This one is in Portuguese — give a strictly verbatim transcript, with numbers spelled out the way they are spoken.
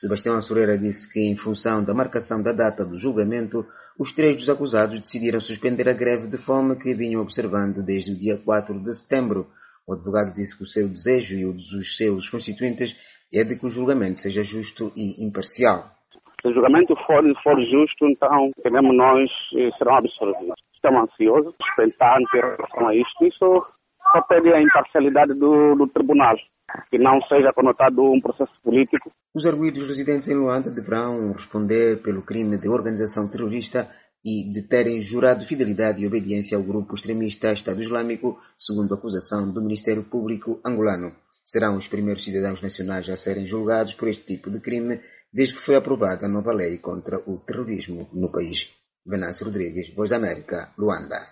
Sebastião Assureira disse que, em função da marcação da data do julgamento, os três dos acusados decidiram suspender a greve de fome que vinham observando desde o dia quatro de setembro. O advogado disse que o seu desejo e o dos seus constituintes é de que o julgamento seja justo e imparcial. Se o julgamento for, for justo, então, queremos nós, serão absolvidos. Estamos ansiosos, expectantes em relação a isto. Isso só pede a imparcialidade do, do tribunal, que não seja conotado um processo político. Os arguidos residentes em Luanda deverão responder pelo crime de organização terrorista e de terem jurado fidelidade e obediência ao grupo extremista Estado Islâmico, segundo a acusação do Ministério Público angolano. Serão os primeiros cidadãos nacionais a serem julgados por este tipo de crime desde que foi aprovada a nova lei contra o terrorismo no país. Venâncio Rodrigues, Voz da América, Luanda.